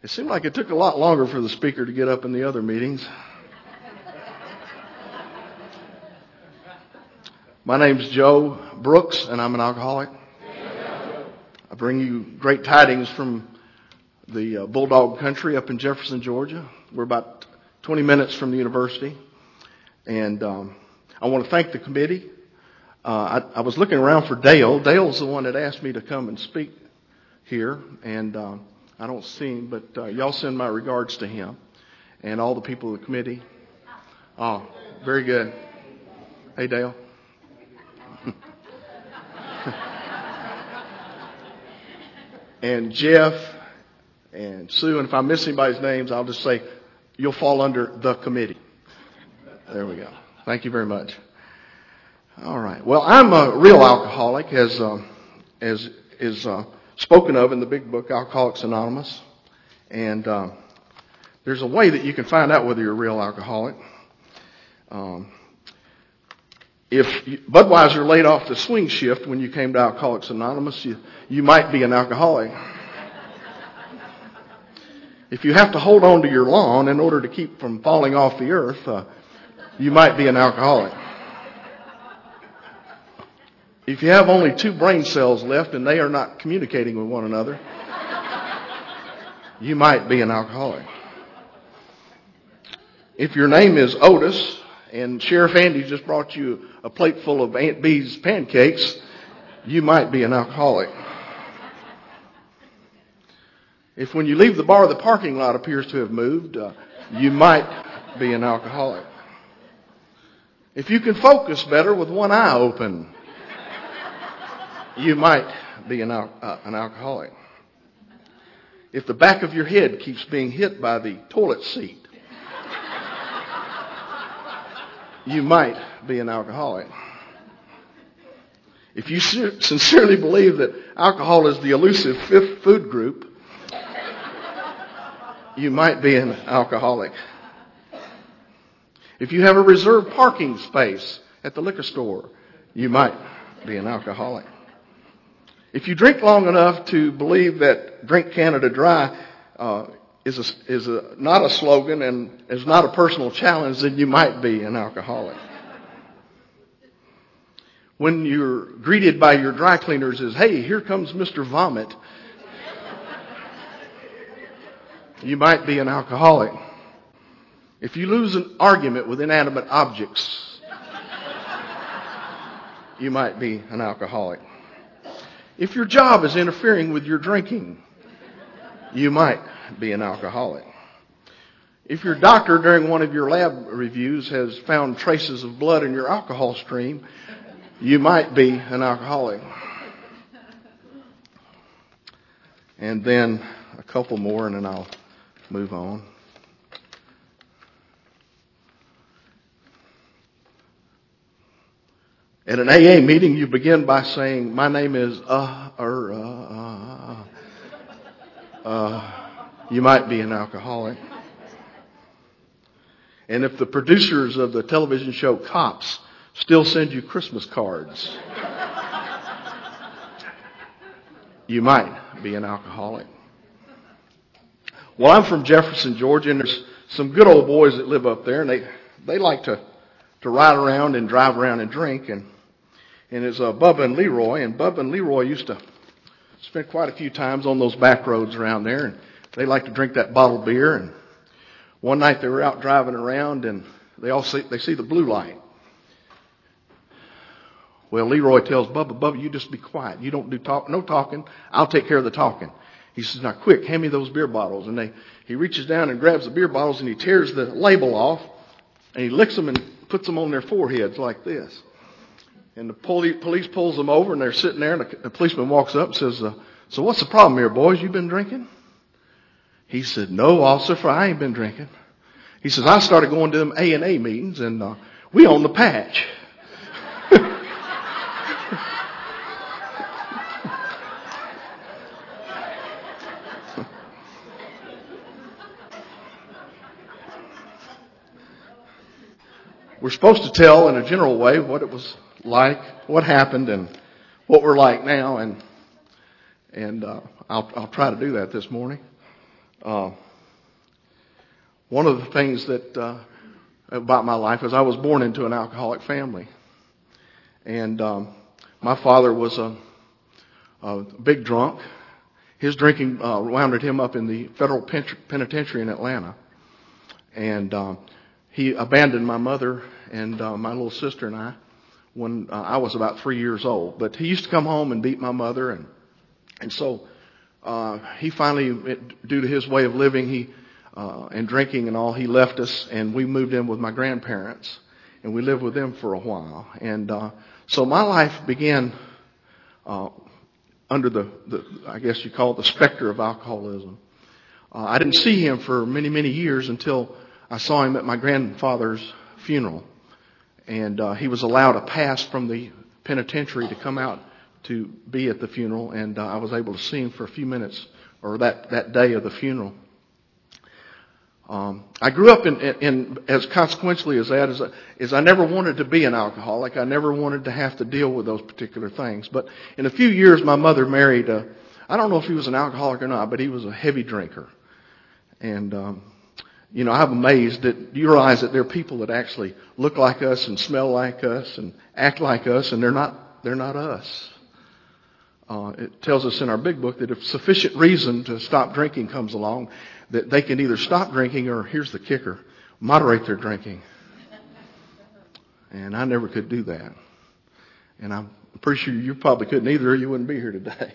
It seemed like it took a lot longer for the speaker to get up in the other meetings. My name's Joe Brooks, and I'm an alcoholic. I bring you great tidings from the Bulldog Country up in Jefferson, Georgia. We're about 20 minutes from the university. And I want to thank the committee. I was looking around for Dale. Dale's the one that asked me to come and speak here. And I don't see him, but y'all send my regards to him and all the people of the committee. Oh, very good. Hey, Dale. And Jeff and Sue, and if I miss anybody's names, I'll just say you'll fall under the committee. There we go. Thank you very much. All right. Well, I'm a real alcoholic, as is spoken of in the big book, Alcoholics Anonymous. And there's a way that you can find out whether you're a real alcoholic. If Budweiser laid off the swing shift when you came to Alcoholics Anonymous, you might be an alcoholic. If you have to hold on to your lawn in order to keep from falling off the earth, you might be an alcoholic. If you have only 2 brain cells left and they are not communicating with one another, you might be an alcoholic. If your name is Otis and Sheriff Andy just brought you a plate full of Aunt Bee's pancakes, you might be an alcoholic. If when you leave the bar the parking lot appears to have moved, you might be an alcoholic. If you can focus better with one eye open, you might be an alcoholic. If the back of your head keeps being hit by the toilet seat, you might be an alcoholic. If you sincerely believe that alcohol is the elusive 5th food group, you might be an alcoholic. If you have a reserved parking space at the liquor store, you might be an alcoholic. If you drink long enough to believe that Drink Canada Dry is not a slogan and is not a personal challenge, then you might be an alcoholic. When you're greeted by your dry cleaners as, hey, here comes Mr. Vomit, you might be an alcoholic. If you lose an argument with inanimate objects, you might be an alcoholic. If your job is interfering with your drinking, you might be an alcoholic. If your doctor during one of your lab reviews has found traces of blood in your alcohol stream, you might be an alcoholic. And then a couple more and then I'll move on. At an AA meeting, you begin by saying, my name is you might be an alcoholic. And if the producers of the television show Cops still send you Christmas cards, you might be an alcoholic. Well, I'm from Jefferson, Georgia, and there's some good old boys that live up there, and they like to ride around and drive around and drink. And it's Bubba and Leroy. And Bubba and Leroy used to spend quite a few times on those back roads around there. And they like to drink that bottled beer. And one night they were out driving around and they see the blue light. Well, Leroy tells Bubba, you just be quiet. You don't do no talking. I'll take care of the talking. He says, now quick, hand me those beer bottles. And he reaches down and grabs the beer bottles and he tears the label off and he licks them and puts them on their foreheads like this. And the police pulls them over and they're sitting there and the policeman walks up and says, so what's the problem here, boys? You been drinking? He said, no, officer, I ain't been drinking. He says, I started going to them A&A meetings and we own the patch. We're supposed to tell in a general way what it was like, what happened, and what we're like now, and I'll try to do that this morning. Uh, One of the things that about my life is I was born into an alcoholic family, and my father was a big drunk. His drinking wounded him up in the federal penitentiary in Atlanta, and he abandoned my mother and my little sister and I when I was about 3 years old. But he used to come home and beat my mother, and so he finally, due to his way of living, and drinking and all, he left us, and we moved in with my grandparents, and we lived with them for a while. And so my life began under the I guess you call it the specter of alcoholism. I didn't see him for many, many years until I saw him at my grandfather's funeral. And he was allowed a pass from the penitentiary to come out to be at the funeral, and I was able to see him for a few minutes, or that day of the funeral. I grew up in as consequentially as that is I never wanted to be an alcoholic. I never wanted to have to deal with those particular things. But in a few years, my mother married I don't know if he was an alcoholic or not, but he was a heavy drinker. And I'm amazed that you realize that there are people that actually look like us and smell like us and act like us, and they're not us. It tells us in our big book that if sufficient reason to stop drinking comes along, that they can either stop drinking or, here's the kicker, moderate their drinking. And I never could do that. And I'm pretty sure you probably couldn't either, or you wouldn't be here today.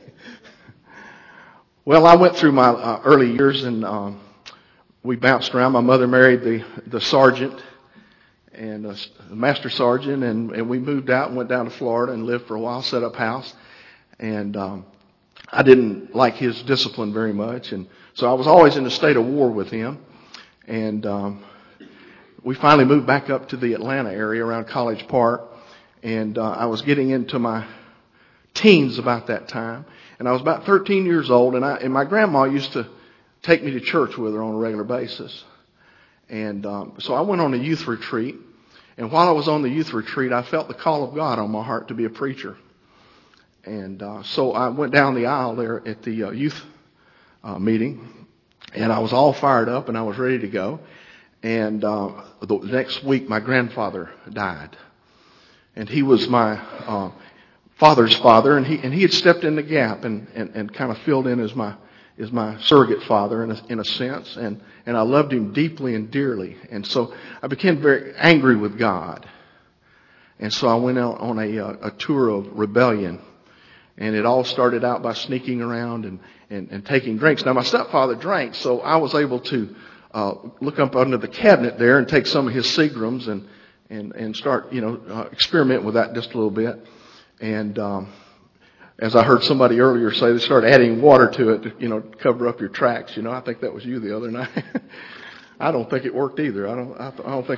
Well, I went through my early years, and we bounced around. My mother married the sergeant, and the master sergeant, and we moved out and went down to Florida and lived for a while, set up house. And I didn't like his discipline very much, and so I was always in a state of war with him. And we finally moved back up to the Atlanta area around College Park, and I was getting into my teens about that time, and I was about 13 years old, and my grandma used to take me to church with her on a regular basis. And so I went on a youth retreat, and while I was on the youth retreat, I felt the call of God on my heart to be a preacher. And so I went down the aisle there at the youth meeting, and I was all fired up, and I was ready to go. And the next week, my grandfather died, and he was my father's father, and he had stepped in the gap and kind of filled in as my surrogate father in a sense, and I loved him deeply and dearly. And so I became very angry with God, and so I went out on a tour of rebellion. And it all started out by sneaking around and taking drinks. Now, my stepfather drank, so I was able to look up under the cabinet there and take some of his Seagrams and start, experiment with that just a little bit. And as I heard somebody earlier say, they started adding water to it to, cover up your tracks. I think that was you the other night. I don't think it worked either. I don't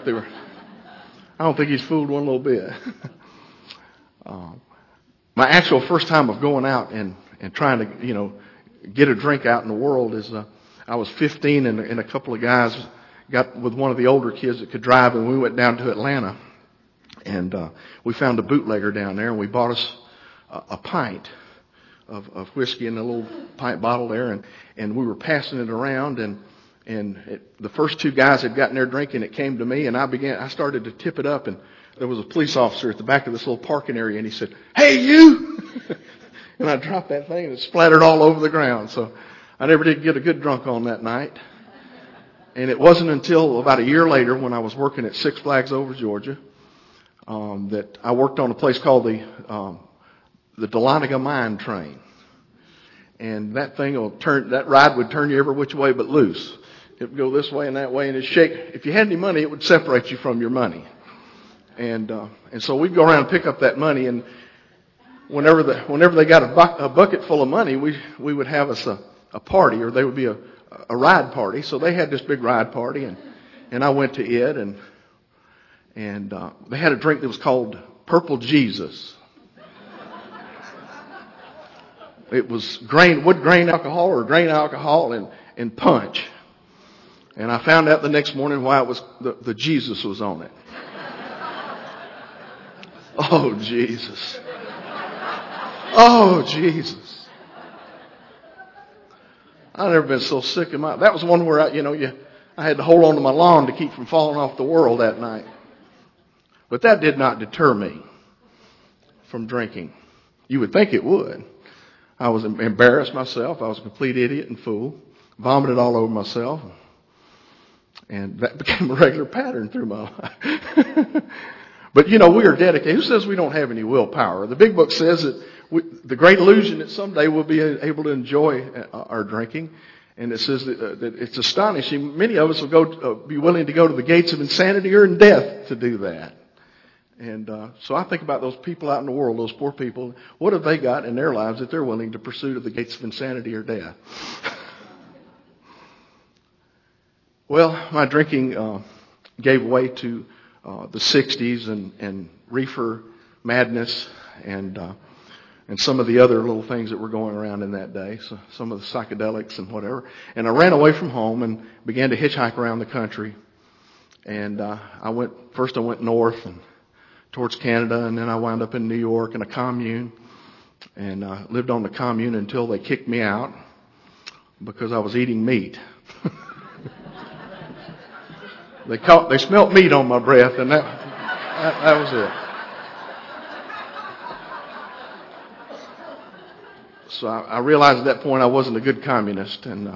think he's fooled one little bit. My actual first time of going out and trying to, get a drink out in the world is I was 15, and a couple of guys got with one of the older kids that could drive, and we went down to Atlanta, and we found a bootlegger down there, and we bought us a pint of whiskey in a little pint bottle there, and we were passing it around, and the first two guys had gotten their drinking. It came to me, and I started to tip it up, and there was a police officer at the back of this little parking area, and he said, "Hey, you!" And I dropped that thing, and it splattered all over the ground. So I never did get a good drunk on that night. And it wasn't until about a year later, when I was working at Six Flags Over Georgia, that I worked on a place called the Dahlonega Mine Train. And that ride would turn you every which way but loose. It would go this way and that way, and it'd shake. If you had any money, it would separate you from your money. And so we'd go around and pick up that money, and whenever they got a bucket full of money, we would have us a party, or there would be a ride party. So they had this big ride party, and I went to it, and they had a drink that was called Purple Jesus. It was wood grain alcohol or grain alcohol and punch. And I found out the next morning why it was the Jesus was on it. Oh, Jesus. Oh, Jesus. I've never been so sick in my. That was one where I had to hold on to my lawn to keep from falling off the world that night. But that did not deter me from drinking. You would think it would. I was embarrassed myself. I was a complete idiot and fool. Vomited all over myself. And that became a regular pattern through my life. But we are dedicated. Who says we don't have any willpower? The big book says that the great illusion that someday we'll be able to enjoy our drinking. And it says that it's astonishing. Many of us will be willing to go to the gates of insanity or in death to do that. And so I think about those people out in the world, those poor people. What have they got in their lives that they're willing to pursue to the gates of insanity or death? Well, my drinking gave way to the 60s and reefer madness and some of the other little things that were going around in that day. So some of the psychedelics and whatever. And I ran away from home and began to hitchhike around the country. And I went north and towards Canada, and then I wound up in New York in a commune, and lived on the commune until they kicked me out because I was eating meat. They smelt meat on my breath, and that was it. So I realized at that point I wasn't a good communist, and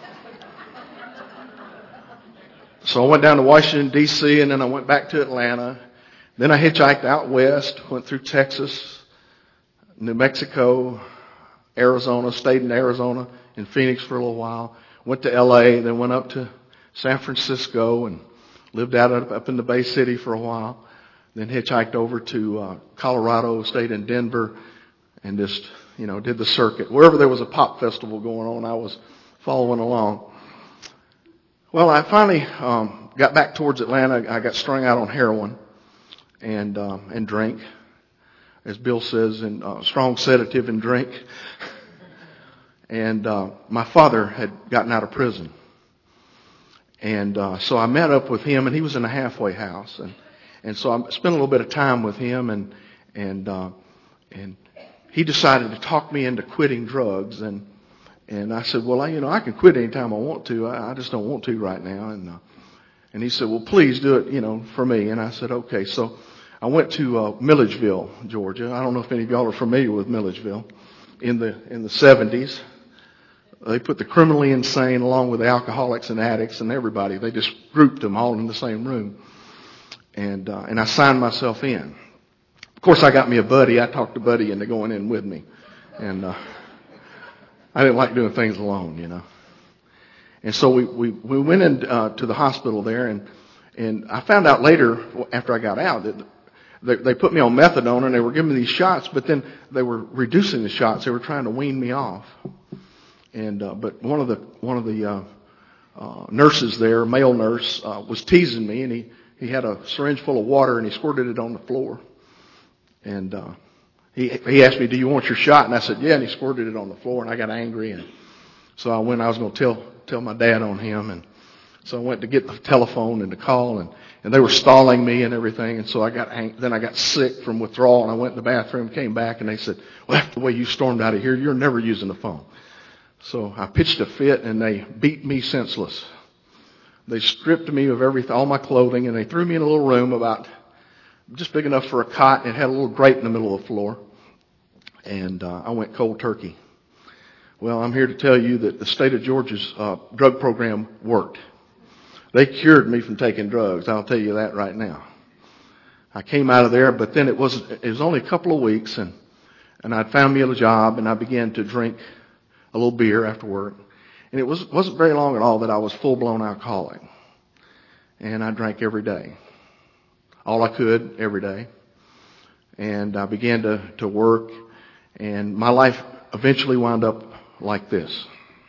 so I went down to Washington, D.C., and then I went back to Atlanta. Then I hitchhiked out west, went through Texas, New Mexico, Arizona, stayed in Arizona, in Phoenix for a little while, went to L.A., then went up to San Francisco and lived up in the Bay City for a while, then hitchhiked over to Colorado, stayed in Denver, and just, did the circuit. Wherever there was a pop festival going on, I was following along. Well, I finally got back towards Atlanta. I got strung out on heroin. And drink, as Bill says, and strong sedative and drink. And my father had gotten out of prison, and so I met up with him, and he was in a halfway house, and so I spent a little bit of time with him, and he decided to talk me into quitting drugs, and I said, well, I can quit anytime I want to. I just don't want to right now, and he said, well, please do it, for me. And I said, okay. So I went to Milledgeville, Georgia. I don't know if any of y'all are familiar with Milledgeville. In the 70s, they put the criminally insane along with the alcoholics and addicts and everybody. They just grouped them all in the same room. And I signed myself in. Of course, I got me a buddy. I talked a buddy into going in with me. And I didn't like doing things alone, And so we went in to the hospital there, and I found out later, after I got out, that they put me on methadone, and they were giving me these shots, but then they were reducing the shots. They were trying to wean me off. And but one of the nurses there, male nurse, was teasing me, and he had a syringe full of water, and he squirted it on the floor. And he asked me, do you want your shot? And I said, yeah, and he squirted it on the floor, and I got angry, and so I was going to tell my dad on him, and so I went to get the telephone and to call, and they were stalling me and everything, and so I got sick from withdrawal, and I went in the bathroom, came back, and they said, well, that's the way you stormed out of here, you're never using the phone. So I pitched a fit, and they beat me senseless. They stripped me of everything, all my clothing, and they threw me in a little room about just big enough for a cot, and it had a little grate in the middle of the floor, and I went cold turkey. Well, I'm here to tell you that the state of Georgia's drug program worked. They cured me from taking drugs. I'll tell you that right now. I came out of there, but then it was only a couple of weeks, and I'd found me a job, and I began to drink a little beer after work. And it wasn't very long at all that I was full-blown alcoholic. And I drank every day. All I could every day. And I began to work, and my life eventually wound up like this.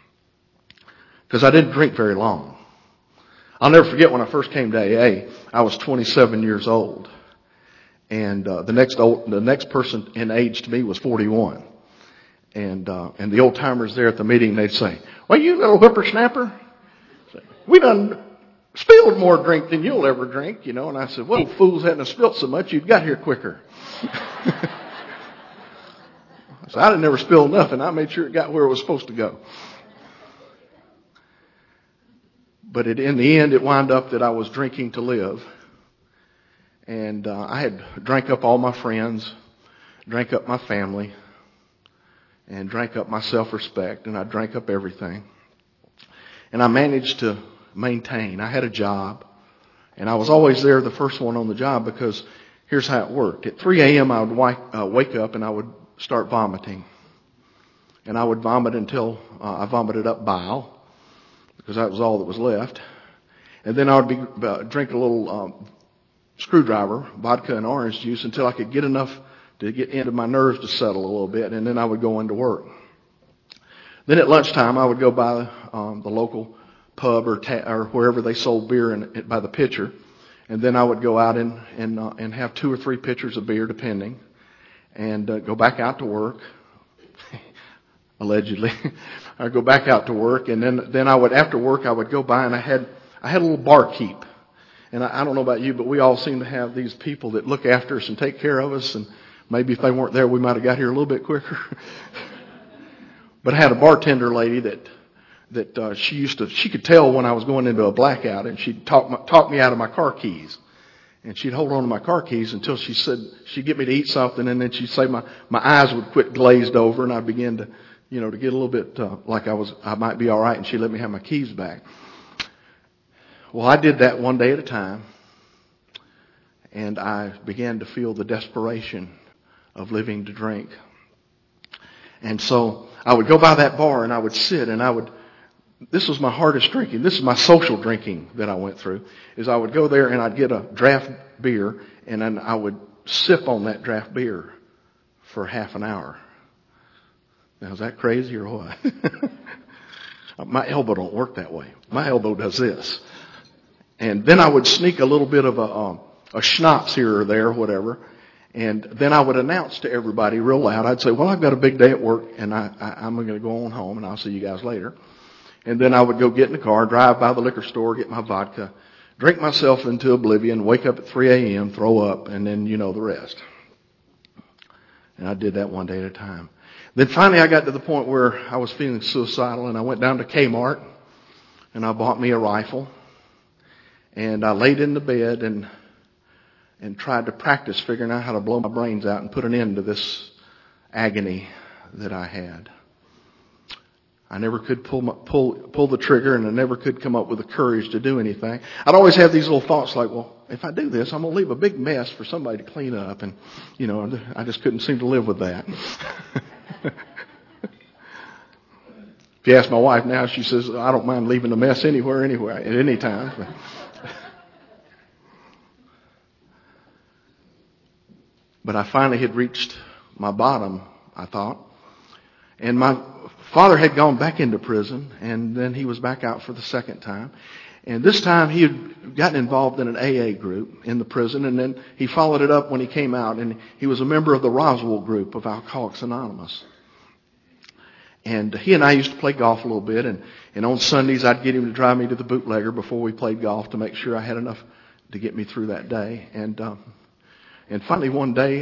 Because I didn't drink very long. I'll never forget when I first came to AA, I was 27 years old. And the next person in age to me was 41. And the old timers there at the meeting, they'd say, well, you little whippersnapper, we done spilled more drink than you'll ever drink, And I said, well, fools hadn't spilled so much, you'd got here quicker. So I'd never spilled nothing. I made sure it got where it was supposed to go. But in the end, it wound up that I was drinking to live. And I had drank up all my friends, drank up my family, and drank up my self-respect, and I drank up everything. And I managed to maintain. I had a job, and I was always there, the first one on the job, because here's how it worked. At 3 a.m., I would wake up and I would start vomiting. And I would vomit until I vomited up bile, because that was all that was left. And then I would drink a little screwdriver, vodka and orange juice, until I could get enough to get into my nerves to settle a little bit, and then I would go into work. Then at lunchtime, I would go by the local pub or wherever they sold beer by the pitcher, and then I would go out and have 2 or 3 pitchers of beer, depending, and go back out to work. Allegedly, I'd go back out to work, and then I would, after work, I would go by, and I had a little barkeep. And I don't know about you, but we all seem to have these people that look after us and take care of us. And maybe if they weren't there, we might have got here a little bit quicker. But I had a bartender lady that she could tell when I was going into a blackout, and she'd talk me out of my car keys. And she'd hold on to my car keys until she said she'd get me to eat something, and then she'd say my eyes would quit glazed over, and I'd begin to get a little bit like I might be all right, and she'd let me have my keys back. Well, I did that one day at a time, and I began to feel the desperation of living to drink. And so I would go by that bar, and I would sit, and this was my hardest drinking. This is my social drinking that I went through, is I would go there and I'd get a draft beer, and then I would sip on that draft beer for half an hour. Now, is that crazy or what? My elbow don't work that way. My elbow does this. And then I would sneak a little bit of a schnapps here or there, whatever. And then I would announce to everybody real loud. I'd say, well, I've got a big day at work, and I'm going to go on home, and I'll see you guys later. And then I would go get in the car, drive by the liquor store, get my vodka, drink myself into oblivion, wake up at 3 a.m., throw up, and then you know the rest. And I did that one day at a time. Then finally I got to the point where I was feeling suicidal, and I went down to Kmart, and I bought me a rifle. And I laid in the bed and tried to practice figuring out how to blow my brains out and put an end to this agony that I had. I never could pull the trigger, and I never could come up with the courage to do anything. I'd always have these little thoughts like, well, if I do this, I'm going to leave a big mess for somebody to clean up. And, I just couldn't seem to live with that. If you ask my wife now, she says, I don't mind leaving a mess anywhere, at any time. But I finally had reached my bottom, I thought. And my father had gone back into prison, and then he was back out for the second time. And this time he had gotten involved in an AA group in the prison, and then he followed it up when he came out, and he was a member of the Roswell group of Alcoholics Anonymous. And he and I used to play golf a little bit, and on Sundays I'd get him to drive me to the bootlegger before we played golf to make sure I had enough to get me through that day. And finally one day,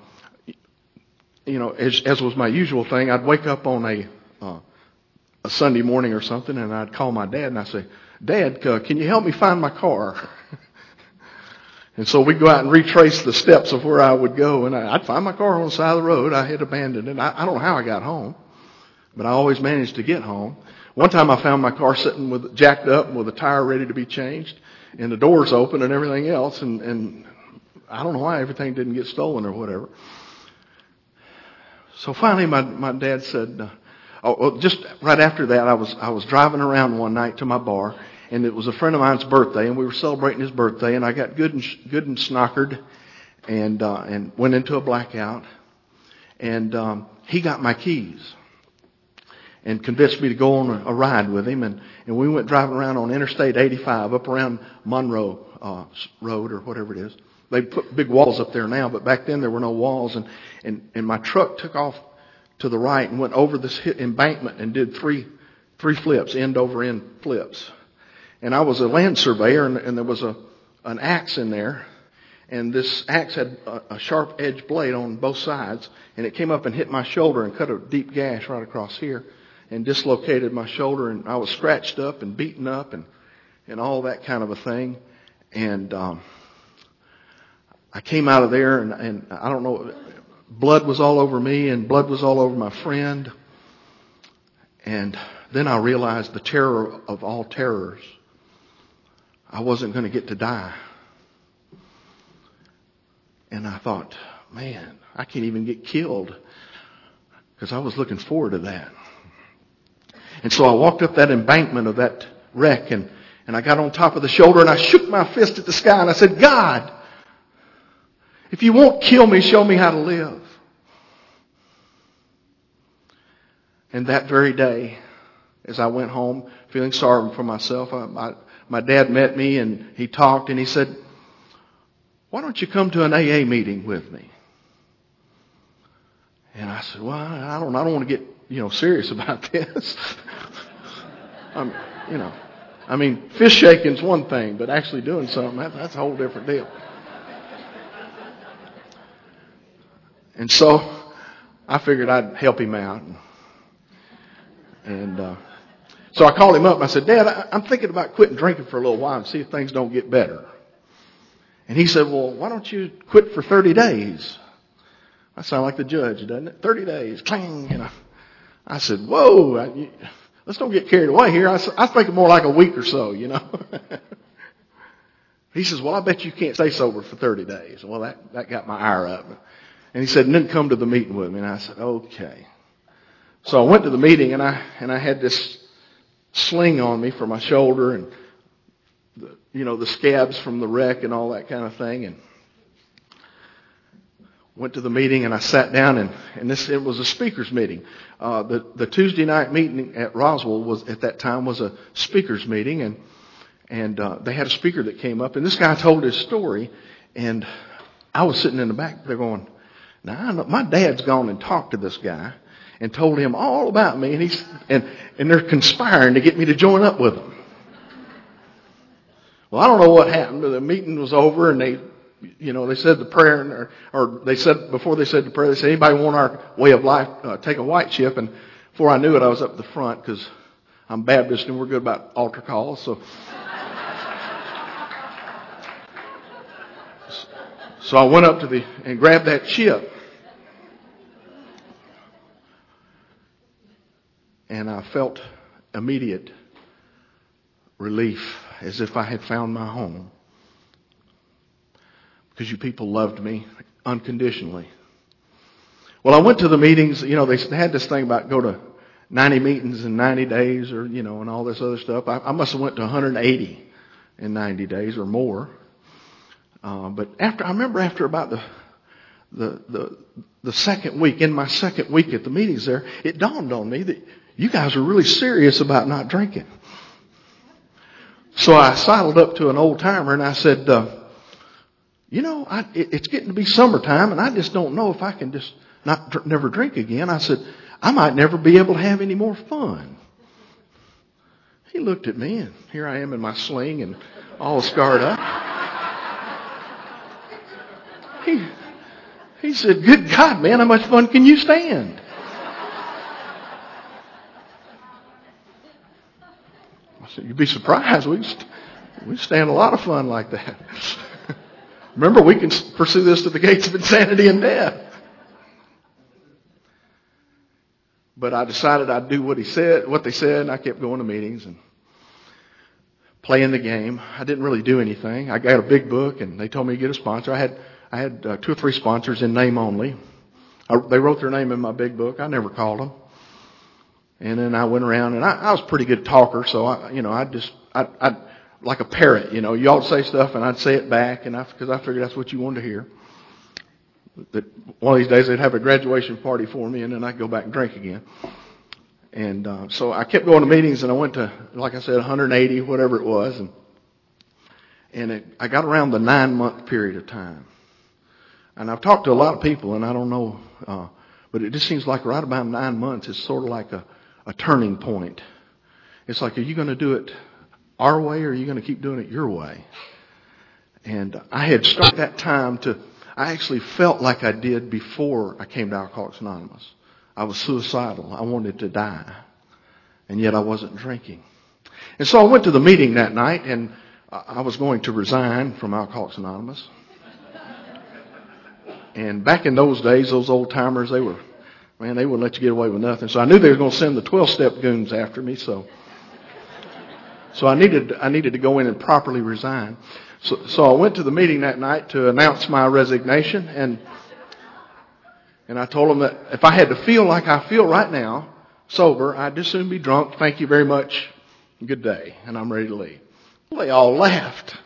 as was my usual thing, I'd wake up on a Sunday morning or something, and I'd call my dad and I'd say, Dad, can you help me find my car? And so we'd go out and retrace the steps of where I would go, and I'd find my car on the side of the road. I had abandoned it. I don't know how I got home, but I always managed to get home. One time I found my car sitting jacked up with a tire ready to be changed, and the doors open and everything else, and I don't know why everything didn't get stolen or whatever. So finally my dad said, just right after that, I was driving around one night to my bar, and it was a friend of mine's birthday, and we were celebrating his birthday, and I got good and snockered, and went into a blackout, and he got my keys and convinced me to go on a ride with him, and we went driving around on Interstate 85 up around Monroe Road or whatever it is. They put big walls up there now, but back then there were no walls, and my truck took off to the right and went over this embankment and did three flips, end over end flips. And I was a land surveyor, and there was an axe in there, and this axe had a sharp edged blade on both sides, and it came up and hit my shoulder and cut a deep gash right across here and dislocated my shoulder, and I was scratched up and beaten up, and and all that kind of a thing. And I came out of there, and I don't know, blood was all over me and blood was all over my friend. And then I realized the terror of all terrors. I wasn't going to get to die. And I thought, man, I can't even get killed, because I was looking forward to that. And so I walked up that embankment of that wreck, and I got on top of the shoulder, and I shook my fist at the sky, and I said, God, if you won't kill me, show me how to live. And that very day, as I went home feeling sorry for myself, my dad met me, and he talked, and he said, why don't you come to an AA meeting with me? And I said, well, I don't want to get, serious about this. Fish shaking's one thing, but actually doing something, that's a whole different deal. And so I figured I'd help him out. And so I called him up and I said, Dad, I'm thinking about quitting drinking for a little while and see if things don't get better. And he said, well, why don't you quit for 30 days? I sound like the judge, doesn't it? 30 days, clang. I said, whoa, let's don't get carried away here. I was thinking more like a week or so, He says, well, I bet you can't stay sober for 30 days. Well, that got my ire up. And he said, and then come to the meeting with me. And I said, okay. So I went to the meeting, and I had this sling on me for my shoulder, and the scabs from the wreck and all that kind of thing. And went to the meeting, and I sat down, and it was a speakers meeting. The Tuesday night meeting at Roswell at that time was a speakers meeting, and they had a speaker that came up, and this guy told his story, and I was sitting in the back there going, now I know my dad's gone and talked to this guy and told him all about me, and they're conspiring to get me to join up with them. Well, I don't know what happened, but the meeting was over, and they said the prayer, or they said, before they said the prayer, they said, anybody want our way of life, take a white chip? And before I knew it, I was up the front, because I'm Baptist and we're good about altar calls. So I went up and grabbed that chip. And I felt immediate relief, as if I had found my home. Because you people loved me unconditionally. Well, I went to the meetings. They had this thing about go to 90 meetings in 90 days, or, and all this other stuff. I must have went to 180 in 90 days or more. But I remember after about the second week, in my second week at the meetings there, it dawned on me that you guys are really serious about not drinking. So I sidled up to an old timer and I said, it's getting to be summertime, and I just don't know if I can just never drink again. I said, I might never be able to have any more fun. He looked at me, and here I am in my sling and all scarred up. He said, good God, man, how much fun can you stand? I said, you'd be surprised. We stand a lot of fun like that. Remember, we can pursue this to the gates of insanity and death. But I decided I'd do what they said, and I kept going to meetings and playing the game. I didn't really do anything. I got a big book, and they told me to get a sponsor. I had 2 or 3 sponsors in name only. They wrote their name in my big book. I never called them. And then I went around, and I was a pretty good talker, so I'd like a parrot, you all say stuff and I'd say it back, because I figured that's what you wanted to hear. That one of these days they'd have a graduation party for me, and then I'd go back and drink again. And so I kept going to meetings, and I went to, like I said, 180, whatever it was, I got around the 9-month period of time. And I've talked to a lot of people, and I don't know, but it just seems like right about 9 months is sort of like a turning point. It's like, are you going to do it our way, or are you going to keep doing it your way? And I had started that time I actually felt like I did before I came to Alcoholics Anonymous. I was suicidal. I wanted to die. And yet I wasn't drinking. And so I went to the meeting that night, and I was going to resign from Alcoholics Anonymous. And back in those days, those old timers, they wouldn't let you get away with nothing. So I knew they were going to send the 12-step goons after me. So I needed to go in and properly resign. So I went to the meeting that night to announce my resignation, and I told them that if I had to feel like I feel right now, sober, I'd just soon be drunk. Thank you very much. Good day. And I'm ready to leave. Well, they all laughed.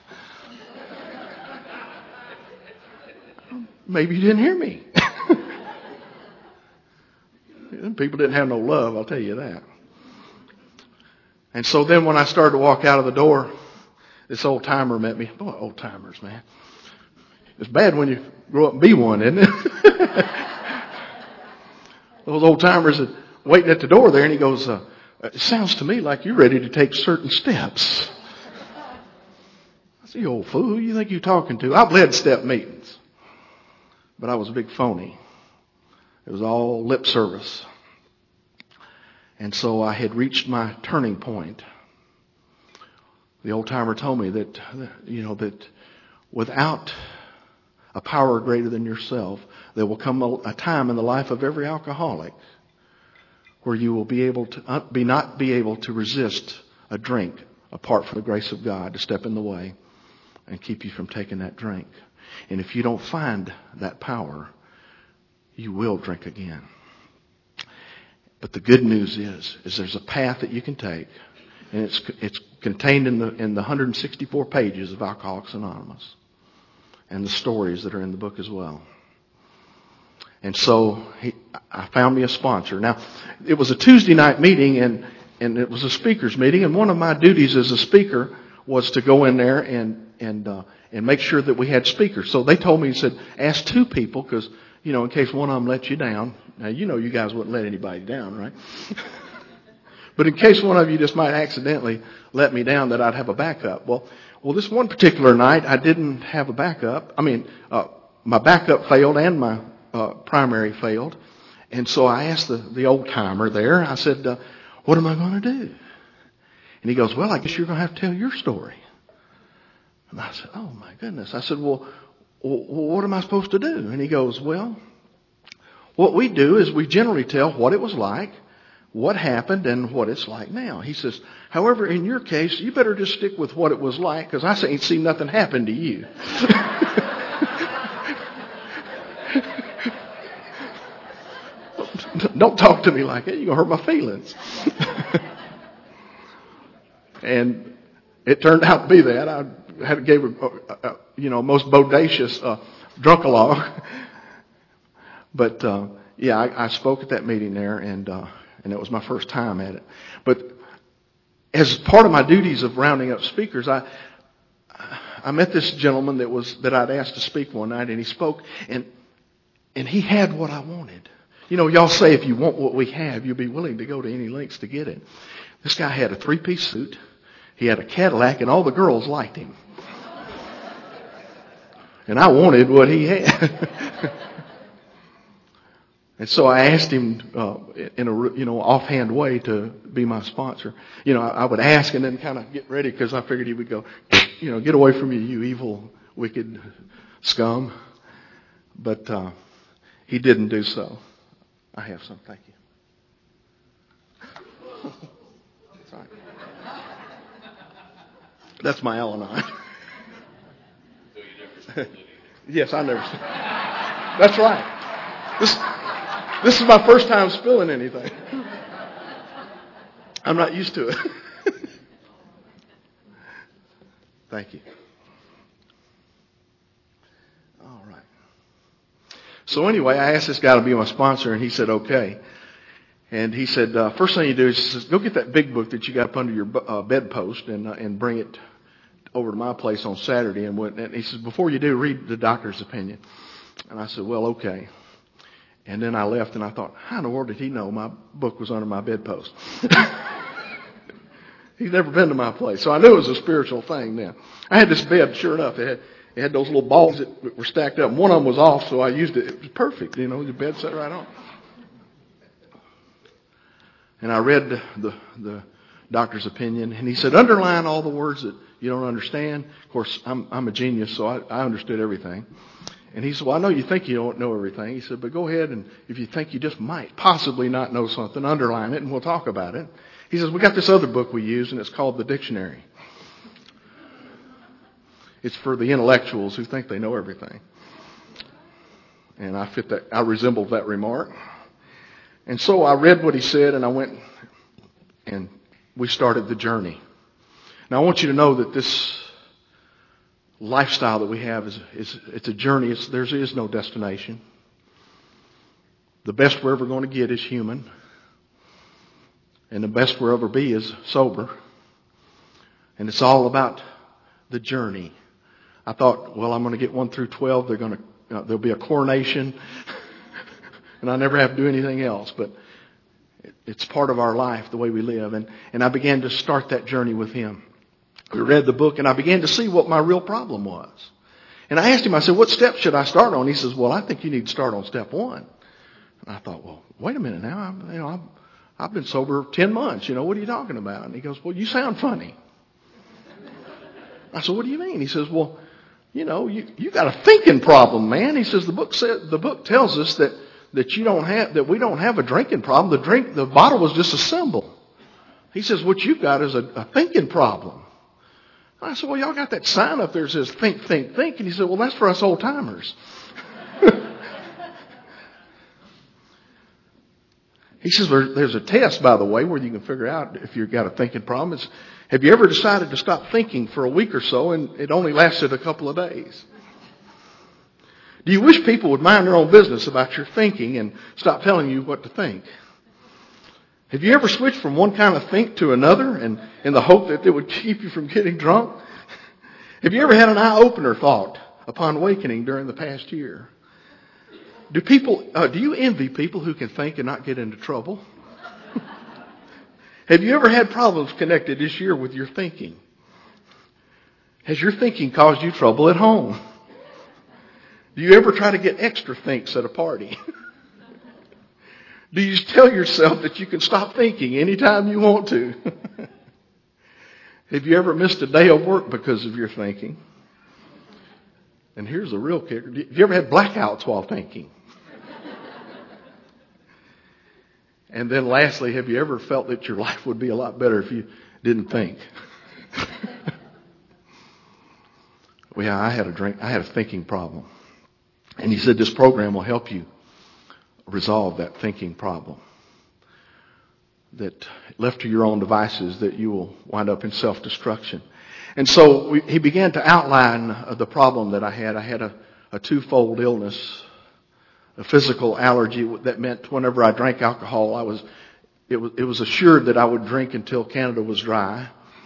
Maybe you didn't hear me. People didn't have no love, I'll tell you that. And so then when I started to walk out of the door, this old timer met me. Boy, old timers, man. It's bad when you grow up and be one, isn't it? Those old timers are waiting at the door there, and he goes, it sounds to me like you're ready to take certain steps. I said, you old fool, who you think you're talking to? I've led step meetings. But I was a big phony. It was all lip service. And so I had reached my turning point. The old timer told me that without a power greater than yourself, there will come a time in the life of every alcoholic where you will be able to not be able to resist a drink apart from the grace of God to step in the way and keep you from taking that drink. And if you don't find that power, you will drink again. But the good news is there's a path that you can take, and it's contained in the 164 pages of Alcoholics Anonymous, and the stories that are in the book as well. And so I found me a sponsor. Now, it was a Tuesday night meeting, and it was a speaker's meeting, and one of my duties as a speaker was to go in there and make sure that we had speakers. So they told me, he said, ask 2 people, because, in case one of them lets you down. Now, you guys wouldn't let anybody down, right? But in case one of you just might accidentally let me down, that I'd have a backup. Well, this one particular night, I didn't have a backup. My backup failed and my primary failed. And so I asked the old timer there, I said, what am I going to do? And he goes, well, I guess you're going to have to tell your story. And I said, oh my goodness. I said, well, what am I supposed to do? And he goes, well, what we do is we generally tell what it was like, what happened, and what it's like now. He says, however, in your case, you better just stick with what it was like, because I ain't seen nothing happen to you. Don't talk to me like that. You're going to hurt my feelings. And it turned out to be that. I gave a most bodacious drunk-a-log. But, I spoke at that meeting there, and it was my first time at it. But as part of my duties of rounding up speakers, I met this gentleman that I'd asked to speak one night, and he spoke, and he had what I wanted. Y'all say if you want what we have, you'll be willing to go to any lengths to get it. This guy had a 3-piece suit. He had a Cadillac, and all the girls liked him. And I wanted what he had. And so I asked him in a offhand way to be my sponsor. I would ask and then kind of get ready, because I figured he would go, get away from me, you evil, wicked scum. But he didn't do so. I have some, thank you. Sorry. That's my Al-Anon. Yes, I never. That's right. This is my first time spilling anything. I'm not used to it. Thank you. All right. So anyway, I asked this guy to be my sponsor, and he said, okay. And he said, first thing you do is go get that big book that you got up under your bedpost and bring it over to my place on Saturday. And he said, before you do, read the doctor's opinion. And I said, well, okay. And then I left, and I thought, how in the world did he know my book was under my bedpost? He's never been to my place. So I knew it was a spiritual thing then. I had this bed, sure enough. It had those little balls that were stacked up. And one of them was off, so I used it. It was perfect. The bed sat right on. And I read the doctor's opinion. And he said, underline all the words that you don't understand. Of course, I'm a genius, so I understood everything. And he said, well, I know you think you don't know everything. He said, but go ahead, and if you think you just might possibly not know something, underline it and we'll talk about it. He says, we got this other book we use, and it's called the dictionary. It's for the intellectuals who think they know everything. And I resembled that remark. And so I read what he said, and I went and we started the journey. Now I want you to know that this lifestyle that we have it's a journey. There is no destination. The best we're ever going to get is human. And the best we'll ever be is sober. And it's all about the journey. I thought, well, I'm going to get 1 through 12. There'll be a coronation. And I never have to do anything else. But it's part of our life, the way we live. And I began to start that journey with him. We read the book, and I began to see what my real problem was. And I asked him, I said, what step should I start on? He says, well, I think you need to start on step 1. And I thought, well, wait a minute now. I've been sober 10 months. What are you talking about? And he goes, well, you sound funny. I said, what do you mean? He says, well, you got a thinking problem, man. He says, the book tells us that we don't have a drinking problem. The bottle was just a symbol. He says, what you've got is a thinking problem. I said, well, y'all got that sign up there that says think, think, think. And he said, well, that's for us old timers. He says, there's a test, by the way, where you can figure out if you've got a thinking problem. Have you ever decided to stop thinking for a week or so, and it only lasted a couple of days? Do you wish people would mind their own business about your thinking and stop telling you what to think? Have you ever switched from one kind of think to another and in the hope that it would keep you from getting drunk? Have you ever had an eye-opener thought upon awakening during the past year? Do you envy people who can think and not get into trouble? Have you ever had problems connected this year with your thinking? Has your thinking caused you trouble at home? Do you ever try to get extra thinks at a party? Do you tell yourself that you can stop thinking anytime you want to? Have you ever missed a day of work because of your thinking? And here's the real kicker. Have you ever had blackouts while thinking? And then lastly, have you ever felt that your life would be a lot better if you didn't think? Well, yeah, I had a thinking problem. And he said this program will help you resolve that thinking problem. That left to your own devices, that you will wind up in self-destruction. And so he began to outline the problem that I had. I had a twofold illness, a physical allergy that meant whenever I drank alcohol, it was assured that I would drink until Canada was dry.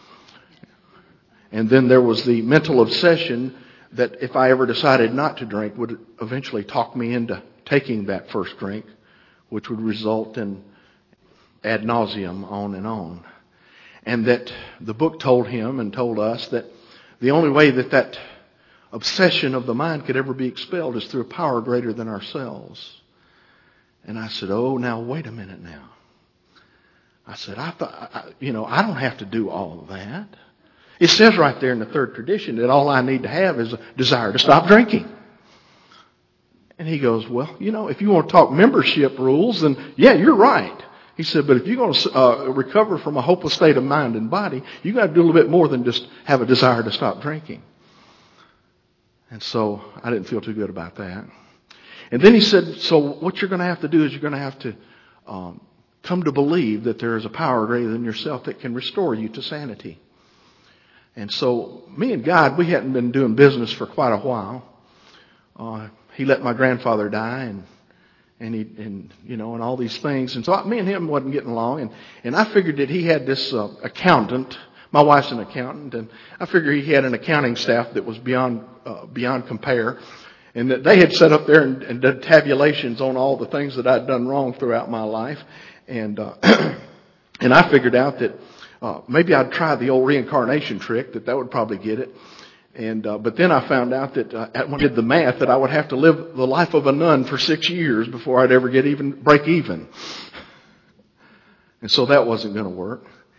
And then there was the mental obsession that if I ever decided not to drink, would eventually talk me into taking that first drink, which would result in ad nauseum, on and on. And that the book told him and told us that the only way that obsession of the mind could ever be expelled is through a power greater than ourselves. And I said, oh, now wait a minute now. I said, I don't have to do all of that. It says right there in the third tradition that all I need to have is a desire to stop drinking. And he goes, well, if you want to talk membership rules, then yeah, you're right. He said, but if you're going to recover from a hopeless state of mind and body, you got to do a little bit more than just have a desire to stop drinking. And so I didn't feel too good about that. And then he said, so what you're going to have to do is you're going to have to come to believe that there is a power greater than yourself that can restore you to sanity. And so me and God, we hadn't been doing business for quite a while. He let my grandfather die and all these things. And so me and him wasn't getting along. And I figured that he had this accountant. My wife's an accountant, and I figured he had an accounting staff that was beyond compare. And that they had set up there and did tabulations on all the things that I'd done wrong throughout my life. And I figured out that maybe I'd try the old reincarnation trick, that would probably get it. But then I found out that when I did the math, that I would have to live the life of a nun for 6 years before I'd ever break even. And so that wasn't going to work.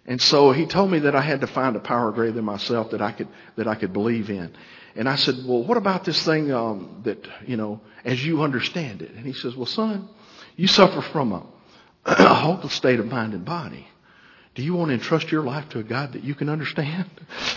And so he told me that I had to find a power greater than myself that I could believe in. And I said, well, what about this thing that, as you understand it? And he says, well, son, you suffer from a hopeless state of mind and body. Do you want to entrust your life to a God that you can understand?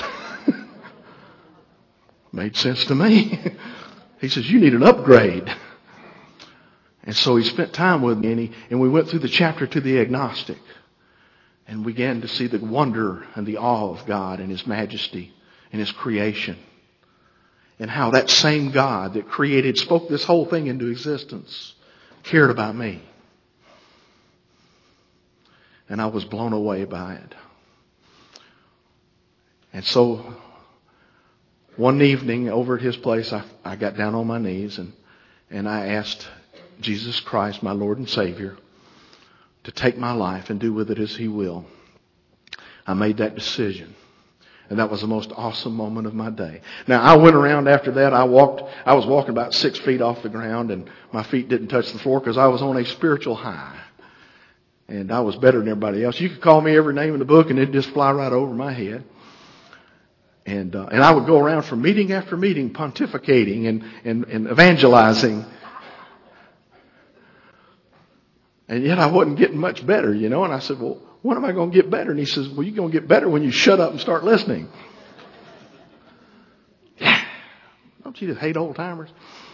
Made sense to me. He says, you need an upgrade. And so he spent time with me, and we went through the chapter to the agnostic. And began to see the wonder and the awe of God and His majesty and His creation. And how that same God that spoke this whole thing into existence, cared about me. And I was blown away by it. And so, one evening over at his place, I got down on my knees and I asked Jesus Christ, my Lord and Savior, to take my life and do with it as He will. I made that decision. And that was the most awesome moment of my day. Now, I went around after that. I was walking about 6 feet off the ground, and my feet didn't touch the floor because I was on a spiritual high. And I was better than everybody else. You could call me every name in the book and it'd just fly right over my head. And I would go around from meeting after meeting pontificating and evangelizing. And yet I wasn't getting much better, And I said, well, when am I going to get better? And he says, well, you're going to get better when you shut up and start listening. Yeah. Don't you just hate old timers?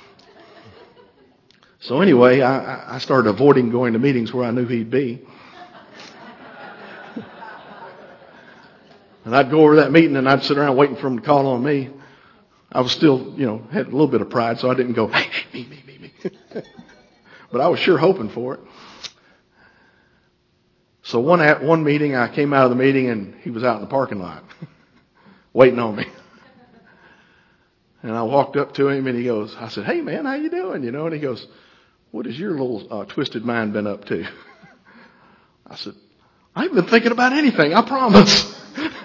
So anyway, I started avoiding going to meetings where I knew he'd be. And I'd go over to that meeting and I'd sit around waiting for him to call on me. I was still, had a little bit of pride, so I didn't go, hey, me. But I was sure hoping for it. So one meeting, I came out of the meeting and he was out in the parking lot waiting on me. And I walked up to him and I said, hey man, how you doing? And he goes, what has your little twisted mind been up to? I said, I haven't been thinking about anything, I promise.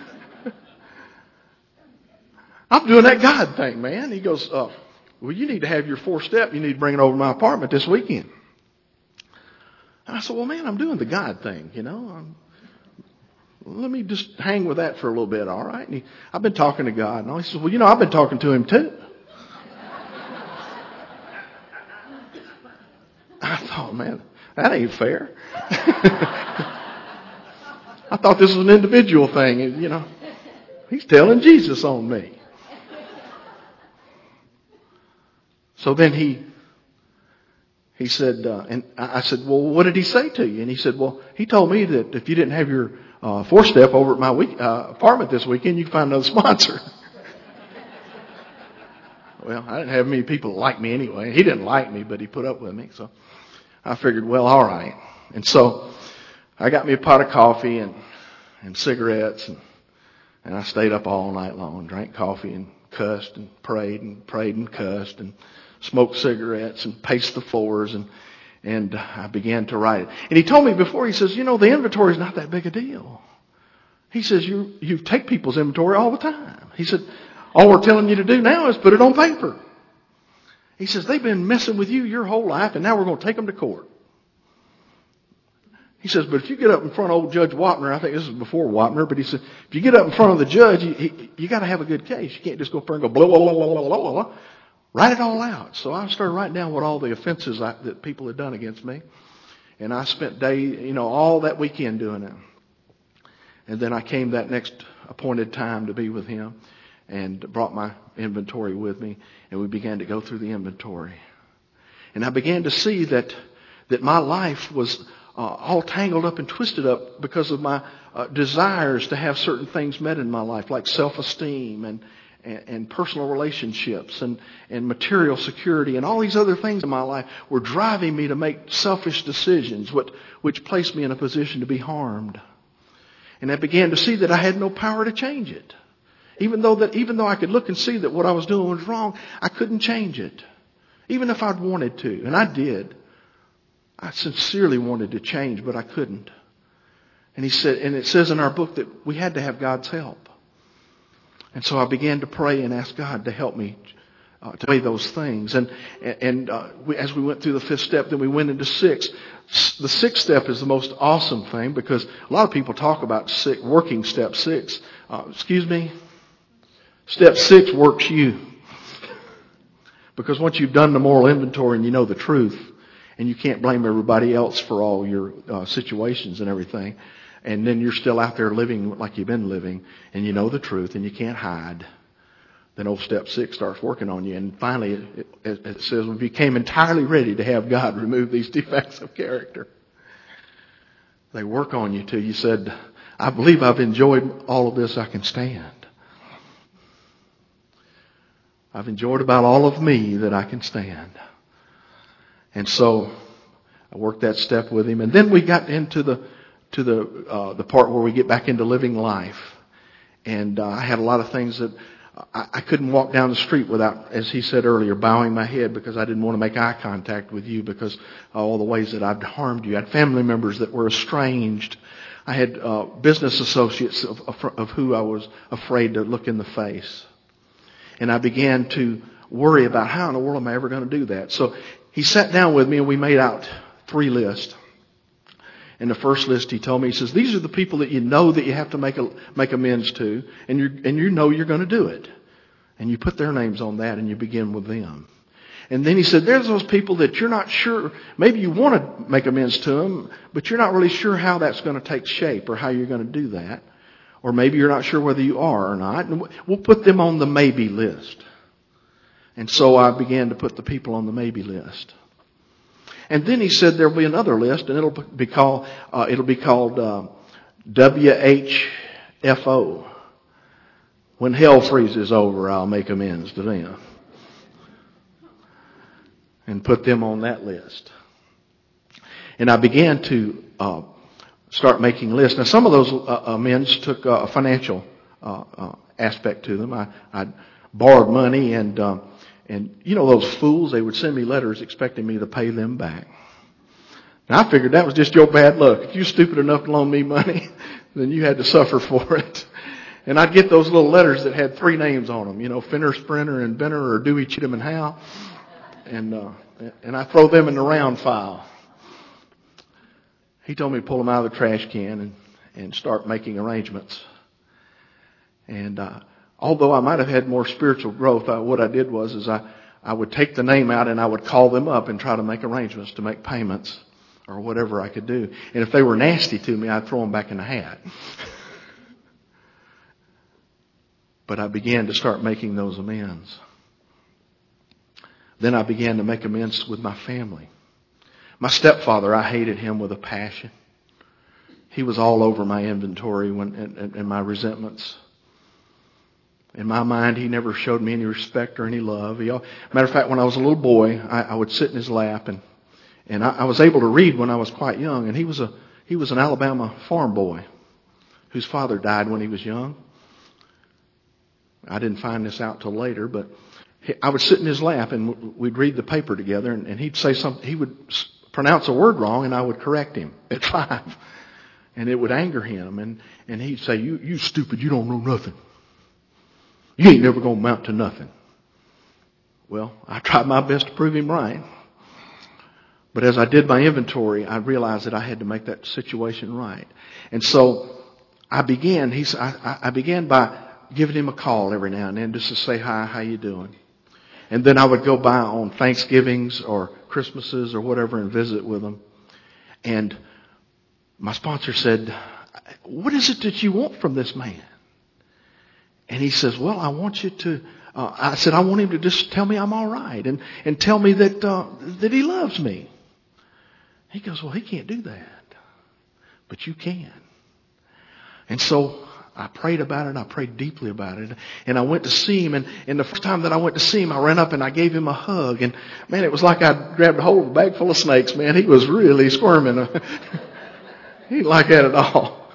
I'm doing that God thing, man. He goes, well, you need to have your 4-step. You need to bring it over to my apartment this weekend. And I said, well, man, I'm doing the God thing, Let me just hang with that for a little bit, all right? And I've been talking to God. And he said, well, I've been talking to Him too. I thought, man, that ain't fair. I thought this was an individual thing, and, He's telling Jesus on me. So then he said, and I said, well, what did He say to you? And he said, well, He told me that if you didn't have your 4-step over at my apartment this weekend, you can find another sponsor. Well, I didn't have many people that liked me anyway. He didn't like me, but he put up with me. So I figured, well, all right. And so I got me a pot of coffee and cigarettes, and I stayed up all night long and drank coffee and cussed and prayed and cussed and smoked cigarettes and paced the floors and I began to write it. And he told me before, he says, the inventory is not that big a deal. He says, you take people's inventory all the time. He said, all we're telling you to do now is put it on paper. He says, they've been messing with you your whole life and now we're going to take them to court. He says, but if you get up in front of old Judge Wapner, I think this was before Wapner, but he said, if you get up in front of the judge, you got to have a good case. You can't just go up there and go blah, blah, blah, blah, blah, blah, blah. Write it all out. So I started writing down what all the offenses that people had done against me. And I spent days, all that weekend doing it. And then I came that next appointed time to be with him and brought my inventory with me. And we began to go through the inventory. And I began to see that my life was all tangled up and twisted up because of my desires to have certain things met in my life, like self-esteem and personal relationships and material security and all these other things in my life were driving me to make selfish decisions, which placed me in a position to be harmed. And I began to see that I had no power to change it. Even though I could look and see that what I was doing was wrong, I couldn't change it. Even if I'd wanted to, and I did. I sincerely wanted to change, but I couldn't. And he said, and it says in our book that we had to have God's help. And so I began to pray and ask God to help me to weigh those things. And as we went through the 5th step, then we went into 6. The 6th step is the most awesome thing because a lot of people talk about working step 6. Step 6 works you. Because once you've done the moral inventory and you know the truth, and you can't blame everybody else for all your situations and everything, and then you're still out there living like you've been living, and you know the truth, and you can't hide, then old step 6 starts working on you. And finally, it says, we became entirely ready to have God remove these defects of character. They work on you till you said, I believe I've enjoyed all of this I can stand. I've enjoyed about all of me that I can stand. And so I worked that step with him. And then we got into the part where we get back into living life. And I had a lot of things that I couldn't walk down the street without, as he said earlier, bowing my head because I didn't want to make eye contact with you because of all the ways that I'd harmed you. I had family members that were estranged. I had business associates of who I was afraid to look in the face. And I began to worry about how in the world am I ever going to do that. So he sat down with me and we made out 3 lists. In the first list, he told me, he says, these are the people that you know that you have to make amends to, and you know you're going to do it. And you put their names on that and you begin with them. And then he said, there's those people that you're not sure, maybe you want to make amends to them, but you're not really sure how that's going to take shape or how you're going to do that. Or maybe you're not sure whether you are or not. And we'll put them on the maybe list. And so I began to put the people on the maybe list. And then he said there'll be another list, and it'll be called WHFO. When hell freezes over, I'll make amends to them. And put them on that list. And I began to start making lists. Now, some of those amends took a financial aspect to them. I borrowed money, and you know those fools, they would send me letters expecting me to pay them back. Now, I figured that was just your bad luck. If you're stupid enough to loan me money, then you had to suffer for it. And I'd get those little letters that had 3 names on them, you know, Finner, Sprinter, and Benner, or Dewey, Cheatham, and Howe. And I throw them in the round file. He told me to pull them out of the trash can and start making arrangements. And although I might have had more spiritual growth, what I did was I would take the name out and I would call them up and try to make arrangements to make payments or whatever I could do. And if they were nasty to me, I'd throw them back in the hat. But I began to start making those amends. Then I began to make amends with my family. My stepfather, I hated him with a passion. He was all over my inventory and my resentments. In my mind, he never showed me any respect or any love. Matter of fact, when I was a little boy, I would sit in his lap, and I was able to read when I was quite young. And he was an Alabama farm boy whose father died when he was young. I didn't find this out till later, but I would sit in his lap and we'd read the paper together, and he'd say something. He would pronounce a word wrong, and I would correct him at 5, and it would anger him. And he'd say, "You stupid! You don't know nothing. You ain't never gonna amount to nothing." Well, I tried my best to prove him right. But as I did my inventory, I realized that I had to make that situation right. And so I began by giving him a call every now and then just to say, "Hi, how you doing?" And then I would go by on Thanksgivings or Christmases or whatever and visit with him. And my sponsor said, "What is it that you want from this man?" And he says, "Well, I want you to," I said, "I want him to just tell me I'm all right and tell me that he loves me." He goes, "Well, he can't do that, but you can." And so I prayed about it. I prayed deeply about it. And I went to see him. And the first time that I went to see him, I ran up and I gave him a hug. And man, it was like I grabbed a hold of a bag full of snakes, man. He was really squirming. He didn't like that at all.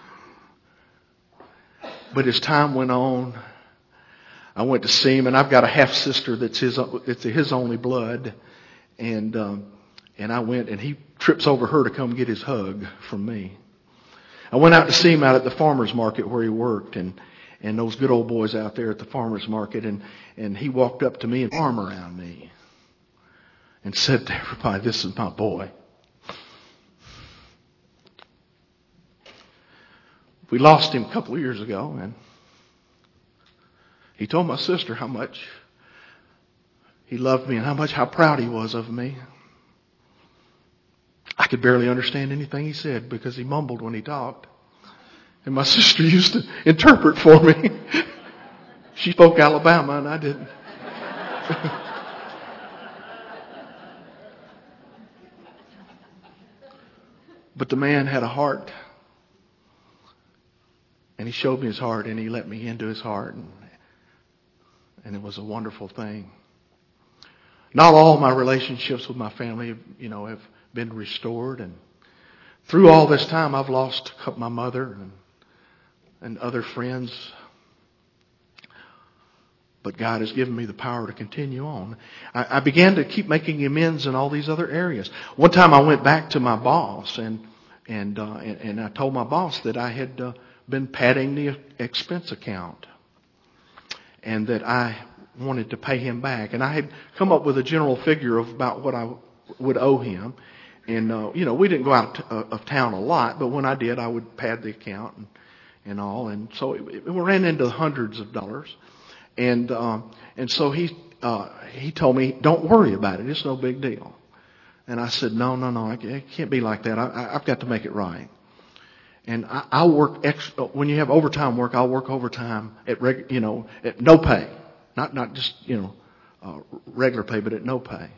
But as time went on, I went to see him. And I've got a half sister that's his only blood. And I went, and he trips over her to come get his hug from me. I went out to see him out at the farmer's market where he worked, and and those good old boys out there at the farmer's market. And he walked up to me and arm around me and said to everybody, "This is my boy." We lost him a couple of years ago, and he told my sister how much he loved me and how proud he was of me. I could barely understand anything he said because he mumbled when he talked. And my sister used to interpret for me. She spoke Alabama and I didn't. But the man had a heart. And he showed me his heart, and he let me into his heart. And it was a wonderful thing. Not all my relationships with my family, have been restored. And through all this time, I've lost my mother and other friends. But God has given me the power to continue on. I began to keep making amends in all these other areas. One time I went back to my boss and I told my boss that I had been padding the expense account and that I wanted to pay him back. And I had come up with a general figure of about what I would owe him. And, we didn't go out of town a lot, but when I did, I would pad the account and all. And so it ran into hundreds of dollars. And so he told me, "Don't worry about it. It's no big deal." And I said, No, it can't be like that. I've got to make it right. And I'll work extra. When you have overtime work, I'll work overtime at no pay, not just regular pay, but at no pay.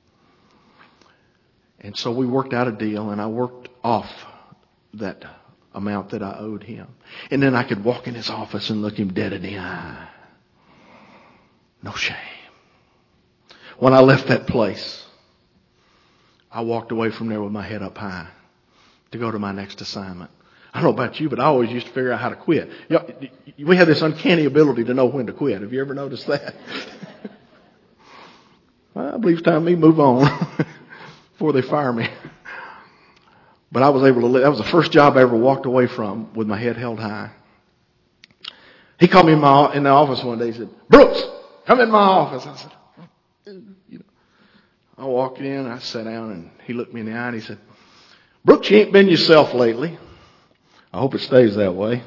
And so we worked out a deal, and I worked off that amount that I owed him. And then I could walk in his office and look him dead in the eye. No shame. When I left that place, I walked away from there with my head up high to go to my next assignment. I don't know about you, but I always used to figure out how to quit. We have this uncanny ability to know when to quit. Have you ever noticed that? Well, I believe it's time me move on before they fire me. But I was able to. That was the first job I ever walked away from with my head held high. He called me in the office one day. He said, "Brooks, come in my office." I said, I walked in, I sat down, and he looked me in the eye and he said, "Brooks, you ain't been yourself lately. I hope it stays that way."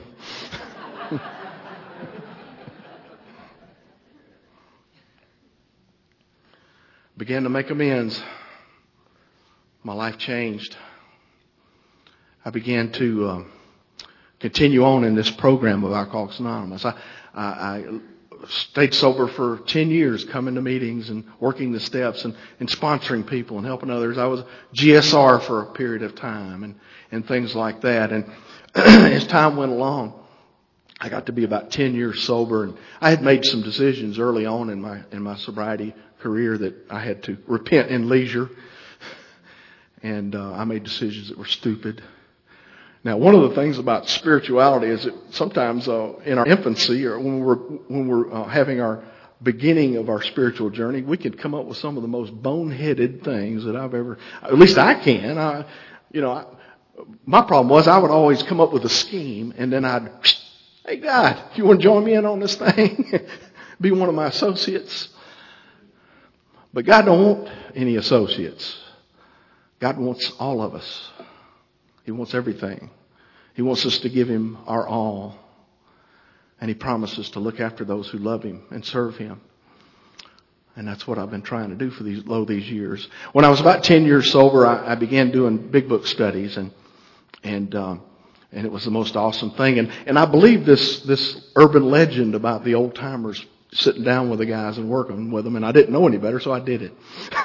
Began to make amends. My life changed. I began to continue on in this program of Alcoholics Anonymous. I stayed sober for 10 years, coming to meetings and working the steps and sponsoring people and helping others. I was GSR for a period of time and things like that. And as time went along, I got to be about 10 years sober, and I had made some decisions early on in my sobriety career that I had to repent in leisure. And I made decisions that were stupid. Now, one of the things about spirituality is that sometimes in our infancy, or when we're having our beginning of our spiritual journey, we can come up with some of the most boneheaded things that I've ever. At least I can. My problem was I would always come up with a scheme, and then I'd, "Hey God, you want to join me in on this thing? Be one of my associates." But God don't want any associates. God wants all of us. He wants everything. He wants us to give Him our all. And He promises to look after those who love Him and serve Him. And that's what I've been trying to do for these years. When I was about 10 years sober, I began doing big book studies, and it was the most awesome thing. And I believe this urban legend about the old timers sitting down with the guys and working with them, and I didn't know any better, so I did it.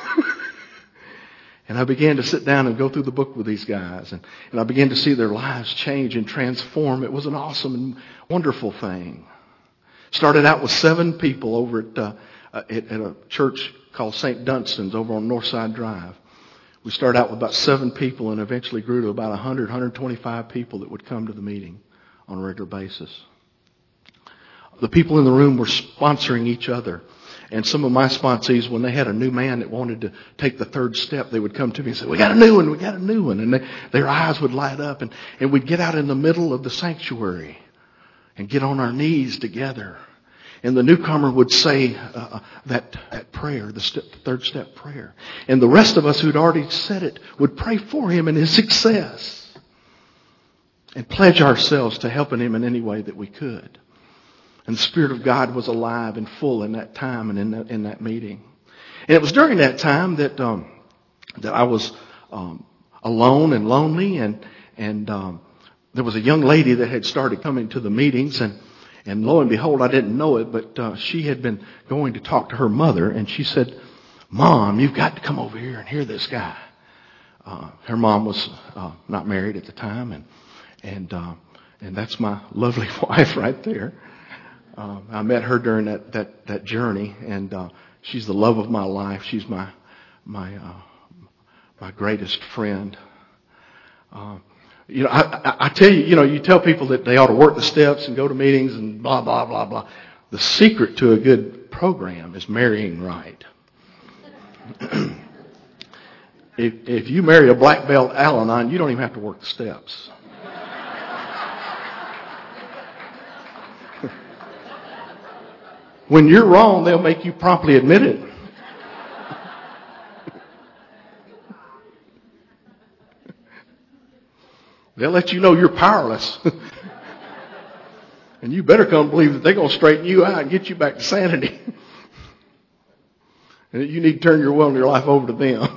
And I began to sit down and go through the book with these guys. And I began to see their lives change and transform. It was an awesome and wonderful thing. Started out with 7 people over at a church called St. Dunstan's over on Northside Drive. We started out with about 7 people and eventually grew to about 100, 125 people that would come to the meeting on a regular basis. The people in the room were sponsoring each other. And some of my sponsees, when they had a new man that wanted to take the third step, they would come to me and say, "We got a new one, we got a new one." And their eyes would light up. And we'd get out in the middle of the sanctuary. and get on our knees together. And the newcomer would say that prayer, the third step prayer. And the rest of us who'd already said it would pray for him and his success. And pledge ourselves to helping him in any way that we could. And the Spirit of God was alive and full in that time and in that meeting. And it was during that time that I was alone and lonely, and there was a young lady that had started coming to the meetings, and lo and behold, I didn't know it, but she had been going to talk to her mother, and she said, "Mom, you've got to come over here and hear this guy." Her mom was not married at the time, and that's my lovely wife right there. I met her during that journey, and she's the love of my life. She's my greatest friend. I tell you, you tell people that they ought to work the steps and go to meetings and blah, blah, blah, blah. The secret to a good program is marrying right. If you marry a black belt Al-Anon, you don't even have to work the steps. When you're wrong, they'll make you promptly admit it. They'll let you know you're powerless. And you better come believe that they're going to straighten you out and get you back to sanity. And that you need to turn your will and your life over to them.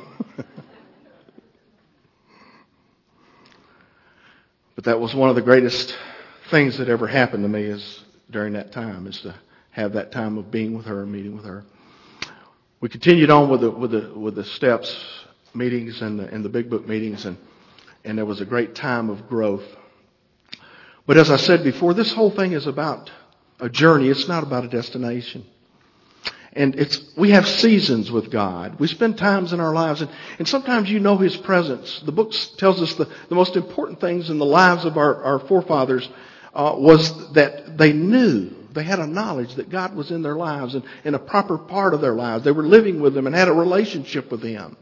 But that was one of the greatest things that ever happened to me is during that time, is to have that time of being with her and meeting with her. We continued on with the steps meetings and the Big Book meetings, and there was a great time of growth. But as I said before, this whole thing is about a journey. It's not about a destination. And we have seasons with God. We spend times in our lives, and sometimes you know His presence. The book tells us the most important things in the lives of our forefathers was that they knew. They had a knowledge that God was in their lives and in a proper part of their lives. They were living with Him and had a relationship with Him.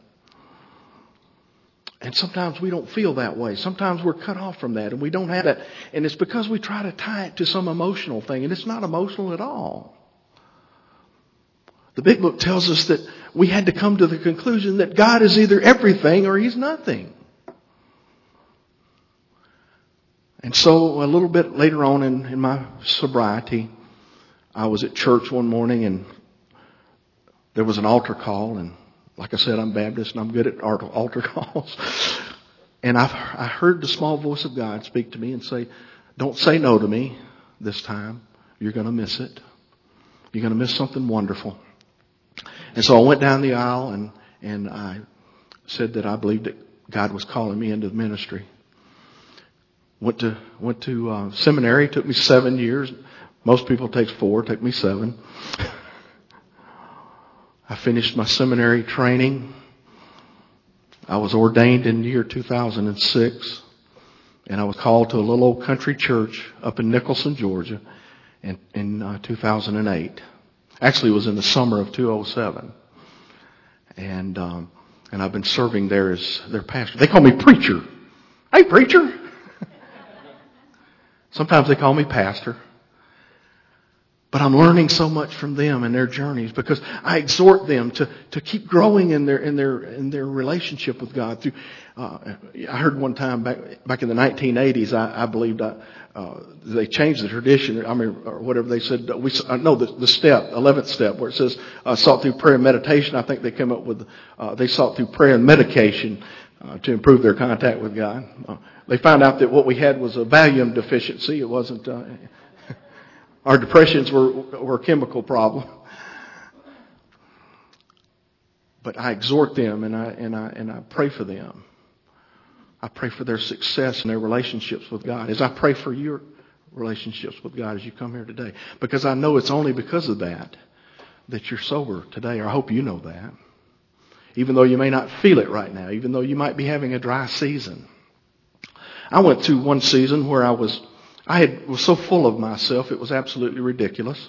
And sometimes we don't feel that way. Sometimes we're cut off from that and we don't have that. And it's because we try to tie it to some emotional thing. And it's not emotional at all. The Big Book tells us that we had to come to the conclusion that God is either everything or He's nothing. And so a little bit later on in my sobriety, I was at church one morning and there was an altar call, and like I said, I'm Baptist and I'm good at altar calls. And I heard the small voice of God speak to me and say, "Don't say no to me this time. You're going to miss it. You're going to miss something wonderful." And so I went down the aisle and I said that I believed that God was calling me into the ministry. Went to seminary. It took me 7 years. Most people it takes 4. It took me 7. I finished my seminary training. I was ordained in the year 2006. And I was called to a little old country church up in Nicholson, Georgia in 2008. Actually, it was in the summer of 2007. And I've been serving there as their pastor. They call me preacher. "Hey, preacher." Sometimes they call me pastor. But I'm learning so much from them and their journeys because I exhort them to keep growing in their relationship with God. Through, I heard one time back in the 1980s, I believed they changed the tradition. Or whatever they said. The step, 11th step, where it says sought through prayer and meditation. I think they came up with they sought through prayer and medication to improve their contact with God. They found out that what we had was a Valium deficiency. It wasn't. Our depressions were a chemical problem. But I exhort them and I pray for them. I pray for their success and their relationships with God, as I pray for your relationships with God as you come here today. Because I know it's only because of that you're sober today, or I hope you know that. Even though you may not feel it right now, even though you might be having a dry season. I went through one season where I was so full of myself, it was absolutely ridiculous.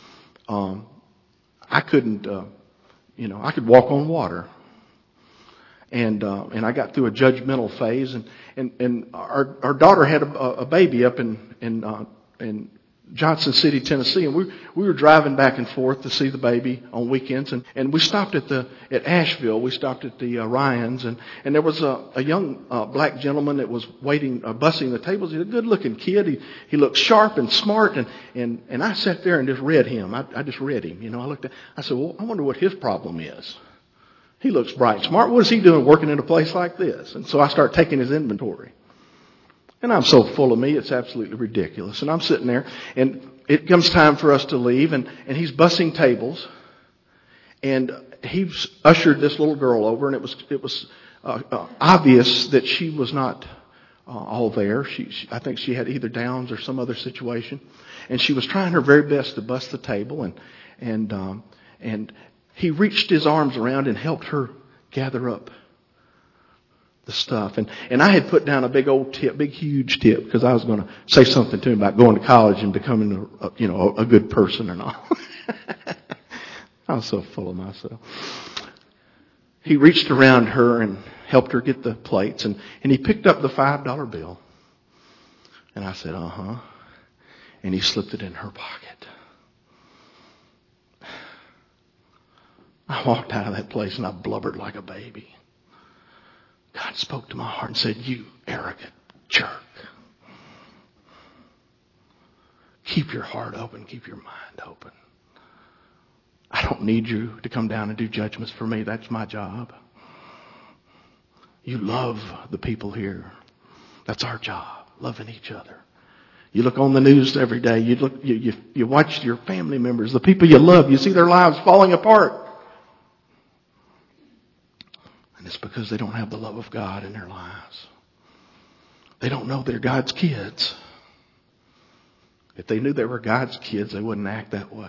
I couldn't, I could walk on water. And I got through a judgmental phase, and our daughter had a baby up in Johnson City, Tennessee, and we were driving back and forth to see the baby on weekends, and we stopped at Asheville. We stopped at the Ryans, and there was a young black gentleman that was waiting, bussing the tables. He was a good-looking kid. He looked sharp and smart, and I sat there and just read him. I just read him. I said, well, I wonder what his problem is. He looks bright and smart. What is he doing working in a place like this? And so I start taking his inventory. And I'm so full of me, it's absolutely ridiculous. And I'm sitting there, and it comes time for us to leave, and he's bussing tables. And he's ushered this little girl over, and it was obvious that she was not all there. I think she had either Downs or some other situation. And she was trying her very best to bus the table, and he reached his arms around and helped her gather up the stuff. And I had put down a big huge tip, because I was going to say something to him about going to college and becoming a good person and all. I was so full of myself. He reached around her and helped her get the plates, and he picked up the $5 bill. And I said, uh-huh. And he slipped it in her pocket. I walked out of that place and I blubbered like a baby. God spoke to my heart and said, you arrogant jerk. Keep your heart open. Keep your mind open. I don't need you to come down and do judgments for me. That's my job. You love the people here. That's our job. Loving each other. You look on the news every day. You watch your family members, the people you love. You see their lives falling apart. It's because they don't have the love of God in their lives. They don't know they're God's kids. If they knew they were God's kids, they wouldn't act that way.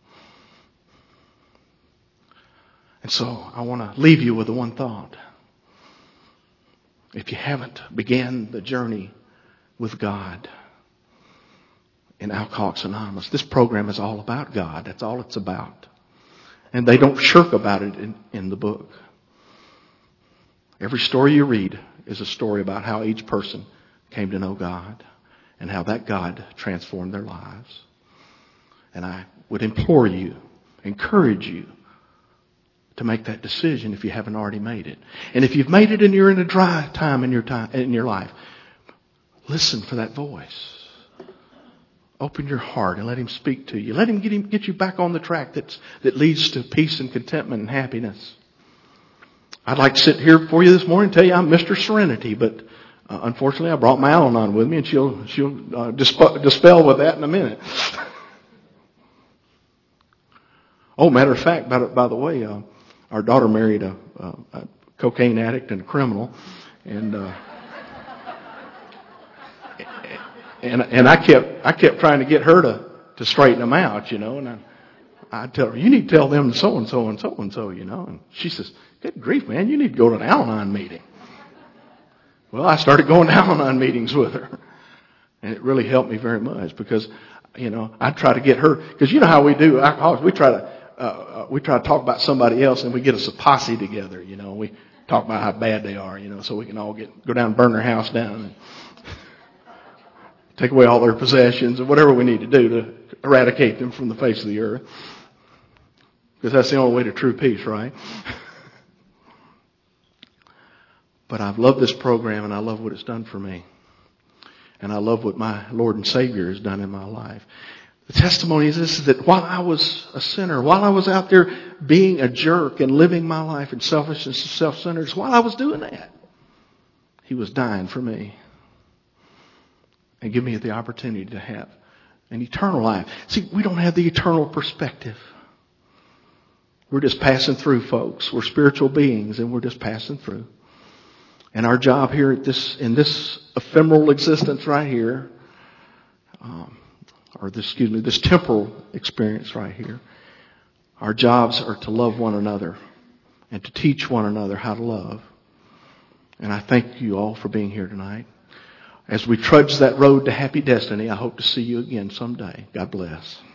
And so I want to leave you with the one thought. If you haven't began the journey with God in Alcoholics Anonymous, this program is all about God. That's all it's about. And they don't shirk about it in the book. Every story you read is a story about how each person came to know God and how that God transformed their lives. And I would implore you, encourage you to make that decision if you haven't already made it. And if you've made it and you're in a dry time in your life, listen for that voice. Open your heart and let Him speak to you. Let Him get you back on the track that leads to peace and contentment and happiness. I'd like to sit here for you this morning and tell you I'm Mr. Serenity, but unfortunately I brought my Al-Anon with me, and she'll dispel with that in a minute. Oh, matter of fact, by the way, our daughter married a cocaine addict and a criminal, and I kept trying to get her to straighten them out, and I'd tell her, you need to tell them so and so and so and so, and she says, good grief, man, you need to go to an Al-Anon meeting. Well, I started going to Al-Anon meetings with her. And it really helped me very much because, I try to get her, because you know how we do, alcoholics, we try to talk about somebody else and we get us a posse together, we talk about how bad they are, so we can all go down and burn their house down and take away all their possessions or whatever we need to do to eradicate them from the face of the earth. Because that's the only way to true peace, right? But I've loved this program and I love what it's done for me. And I love what my Lord and Savior has done in my life. The testimony is this, is that while I was a sinner, while I was out there being a jerk and living my life in selfishness and self-centeredness, while I was doing that, He was dying for me. And give me the opportunity to have an eternal life. See, we don't have the eternal perspective. We're just passing through, folks. We're spiritual beings and we're just passing through. And our job here in this ephemeral existence right here, this temporal experience right here, our jobs are to love one another and to teach one another how to love. And I thank you all for being here tonight. As we trudge that road to happy destiny, I hope to see you again someday. God bless.